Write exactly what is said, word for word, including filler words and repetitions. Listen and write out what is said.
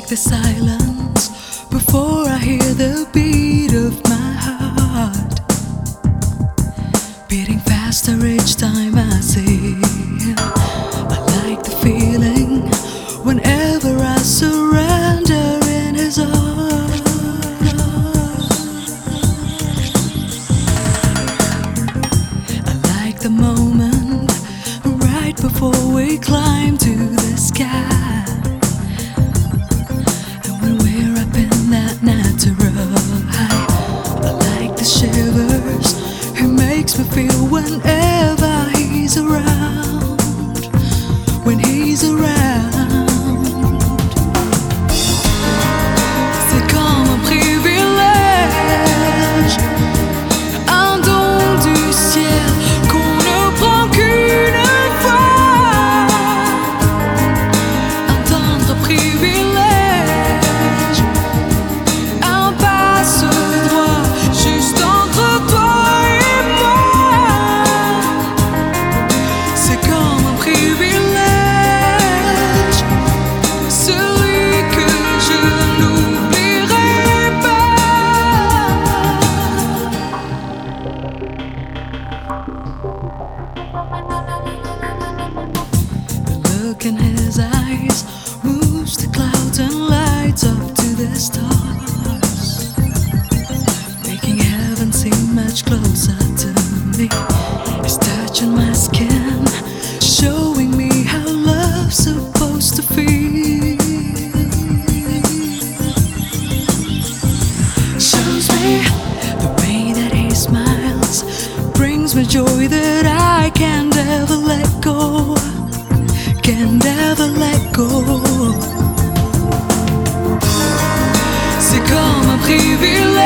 the silence before I hear the beat of my heart, beating faster each time I see him. I like the feeling whenever I surrender in his arms. I like the moment right before we climb to the sky. Makes me feel whenever he's around, when he's around. C'est comme un privilège, un don du ciel qu'on ne prend qu'une fois, un tendre privilège, un passe-droit juste entre toi. Look in his eyes moves the clouds and lights up to the stars, making heaven seem much closer to me. It's touching my skin, showing me how love's supposed to feel. Shows me the way that he smiles, brings me joy that I can't ever let go. Can never let go. C'est comme un privilège.